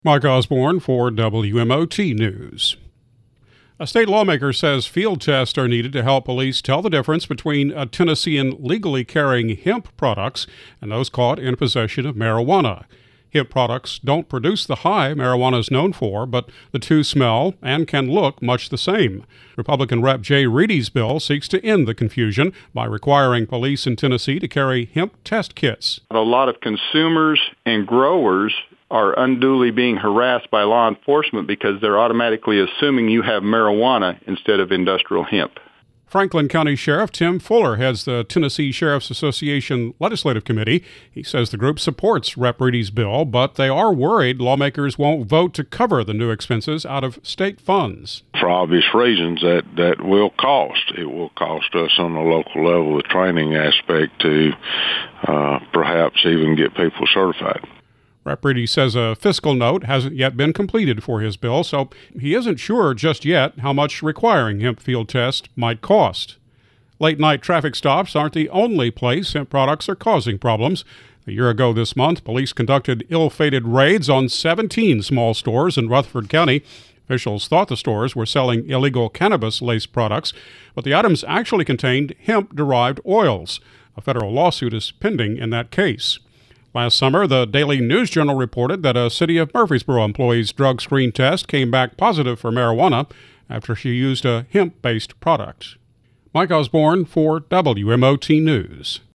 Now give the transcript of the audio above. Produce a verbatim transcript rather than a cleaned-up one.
Mike Osborne for W M O T News. A state lawmaker says field tests are needed to help police tell the difference between a Tennessean legally carrying hemp products and those caught in possession of marijuana. Hemp products don't produce the high marijuana is known for, but the two smell and can look much the same. Republican Representative Jay Reedy's bill seeks to end the confusion by requiring police in Tennessee to carry hemp test kits. A lot of consumers and growers are unduly being harassed by law enforcement because they're automatically assuming you have marijuana instead of industrial hemp. Franklin County Sheriff Tim Fuller heads the Tennessee Sheriff's Association Legislative Committee. He says the group supports Representative Reedy's bill, but they are worried lawmakers won't vote to cover the new expenses out of state funds. For obvious reasons, that, that will cost. It will cost us on the local level the training aspect to uh, perhaps even get people certified. Representative Reedy says a fiscal note hasn't yet been completed for his bill, so he isn't sure just yet how much requiring hemp field tests might cost. Late-night traffic stops aren't the only place hemp products are causing problems. A year ago this month, police conducted ill-fated raids on seventeen small stores in Rutherford County. Officials thought the stores were selling illegal cannabis-laced products, but the items actually contained hemp-derived oils. A federal lawsuit is pending in that case. Last summer, the Daily News Journal reported that a City of Murfreesboro employee's drug screen test came back positive for marijuana after she used a hemp-based product. Mike Osborne for W M O T News.